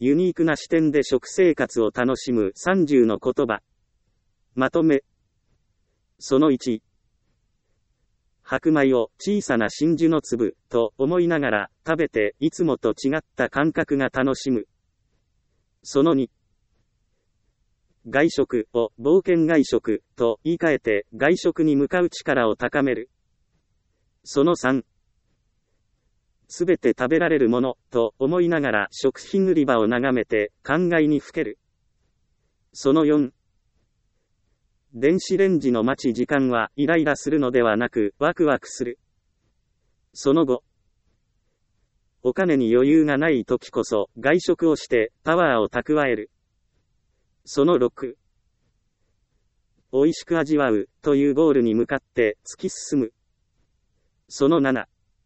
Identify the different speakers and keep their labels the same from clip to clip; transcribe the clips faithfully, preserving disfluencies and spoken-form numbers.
Speaker 1: ユニークな視点で食生活を楽しむさんじゅうの言葉。まとめ。そのいち。白米を小さな真珠の粒と思いながら食べていつもと違った感覚が楽しむ。そのに。外食を冒険外食と言い換えて外食に向かう力を高める。そのさん。すべて食べられるものと思いながら食品売り場を眺めて考えにふける。そのよん。電子レンジの待ち時間はイライラするのではなくワクワクする。そのご。お金に余裕がない時こそ外食をしてパワーを蓄える。そのろく。美味しく味わうというゴールに向かって突き進む。そのなな。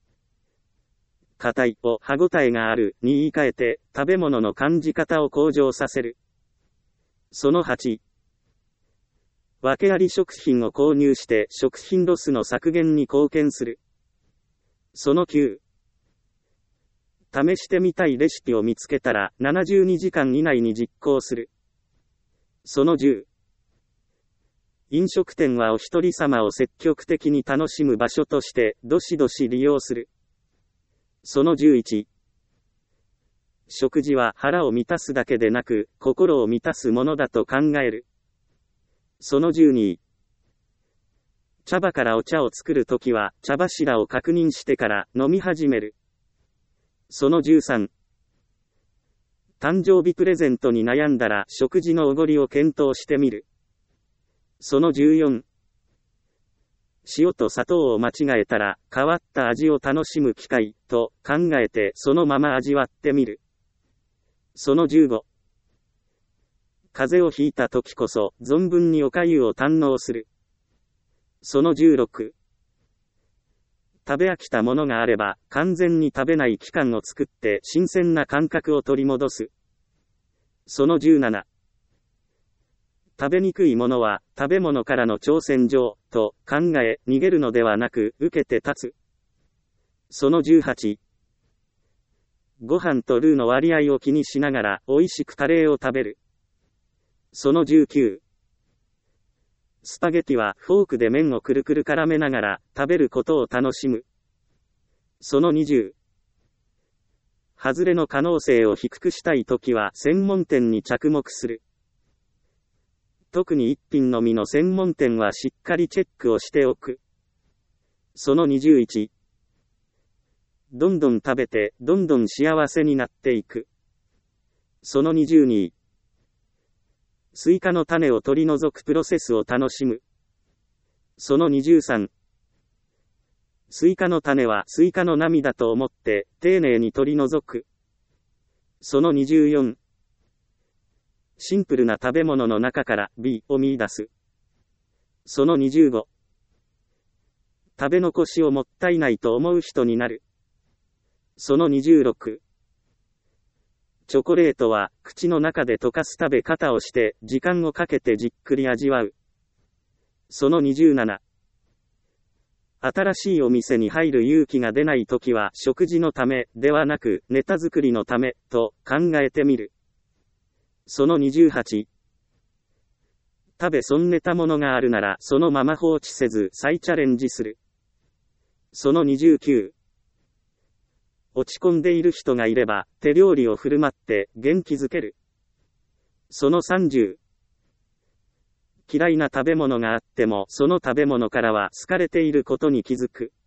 Speaker 1: 硬いを歯ごたえがあるに言い換えて食べ物の感じ方を向上させる。そのはち。訳あり食品を購入して食品ロスの削減に貢献する。そのきゅう。試してみたいレシピを見つけたらななじゅうにじかん以内に実行する。そのじゅう。飲食店はお一人様を積極的に楽しむ場所としてどしどし利用する。そのじゅういち。食事は腹を満たすだけでなく心を満たすものだと考える。そのじゅうに。茶葉からお茶を作るときは茶柱を確認してから飲み始める。そのじゅうさん。誕生日プレゼントに悩んだら食事のおごりを検討してみる。そのじゅうよん。塩と砂糖を間違えたら変わった味を楽しむ機会と考えてそのまま味わってみる。そのじゅうご。風邪をひいた時こそ存分にお粥を堪能する。そのじゅうろく。食べ飽きたものがあれば完全に食べない期間を作って新鮮な感覚を取り戻す。そのじゅうなな。食べにくいものは食べ物からの挑戦状と考え逃げるのではなく受けて立つ。そのじゅうはち。ご飯とルーの割合を気にしながら美味しくカレーを食べる。そのじゅうきゅう。スパゲティはフォークで麺をくるくる絡めながら食べることを楽しむ。そのにじゅう。外れの可能性を低くしたいときは専門店に着目する。特に一品のみの専門店はしっかりチェックをしておく。そのにじゅういち。どんどん食べてどんどん幸せになっていく。そのにじゅうに。スイカの種を取り除くプロセスを楽しむ。そのにじゅうさん。スイカの種はスイカの涙と思って丁寧に取り除く。そのにじゅうよん。シンプルな食べ物の中から美を見出す。そのにじゅうご。食べ残しをもったいないと思う人になる。そのにじゅうろく。チョコレートは口の中で溶かす食べ方をして時間をかけてじっくり味わう。そのにじゅうなな。新しいお店に入る勇気が出ないときは食事のためではなくネタ作りのためと考えてみる。そのにじゅうはち。食べ損ねたものがあるならそのまま放置せず再チャレンジする。そのにじゅうきゅう。落ち込んでいる人がいれば手料理を振る舞って元気づける。そのさんじゅう。嫌いな食べ物があってもその食べ物からは好かれていることに気づく。